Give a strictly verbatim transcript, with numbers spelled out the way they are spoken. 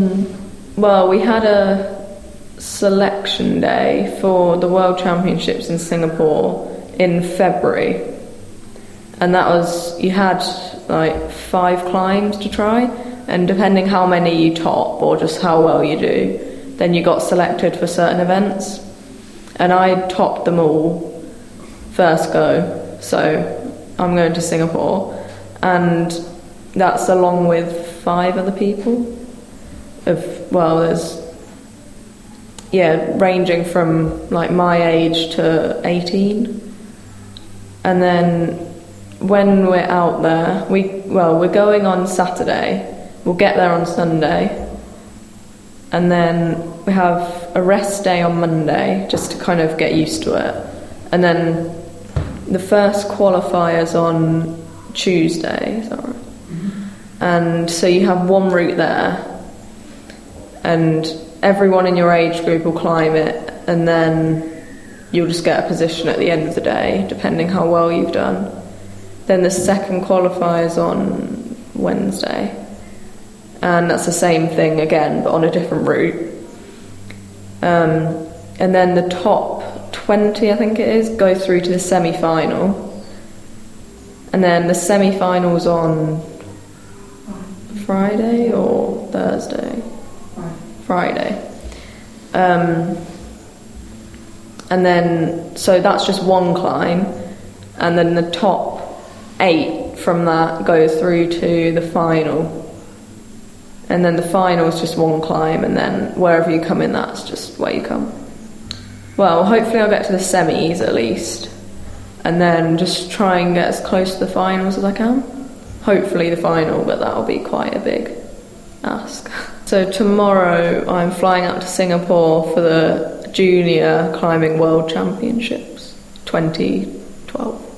Um, well, we had a selection day for the World Championships in Singapore in February, and that was, you had like five climbs to try, and depending how many you top or just how well you do, then you got selected for certain events, and I topped them all first go, so I'm going to Singapore, and that's along with five other people of, well, there's, yeah, ranging from like my age to eighteen. And then when we're out there, we, well, we're going on Saturday, we'll get there on Sunday, and then we have a rest day on Monday just to kind of get used to it, and then the first qualifier's on Tuesday, is that right? Mm-hmm. And so you have one route there, and everyone in your age group will climb it, and then you'll just get a position at the end of the day, depending how well you've done. Then the second qualifier's on Wednesday, and that's the same thing again, but on a different route. Um, and then the top twenty, I think it is, go through to the semi-final. And then the semi-final's on Friday or Thursday? Friday. Um, and then, so that's just one climb, and then the top eight from that go through to the final. And then the final is just one climb, and then wherever you come in, that's just where you come. Well, hopefully I'll get to the semis at least, and then just try and get as close to the finals as I can. Hopefully the final, but that'll be quite a big ask. So tomorrow I'm flying up to Singapore for the Junior Climbing World Championships twenty twelve.